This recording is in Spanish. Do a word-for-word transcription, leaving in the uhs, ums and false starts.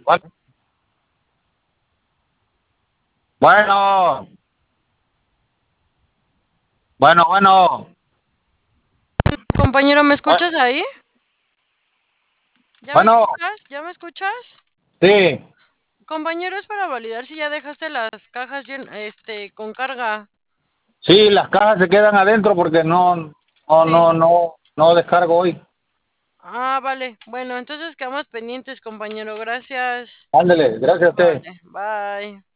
Bueno, bueno, bueno, bueno. Compañero, ¿me Bueno, escuchas ahí? ¿Ya me bueno, escuchas? ¿Ya me escuchas? sí, Compañero, es para validar si ya dejaste las cajas llen- este, con carga. sí, las cajas se quedan adentro porque no, no, Sí. no, no, no descargo hoy. Ah, vale. Bueno, entonces quedamos pendientes, compañero. Gracias. Ándele, gracias a usted. Vale, bye.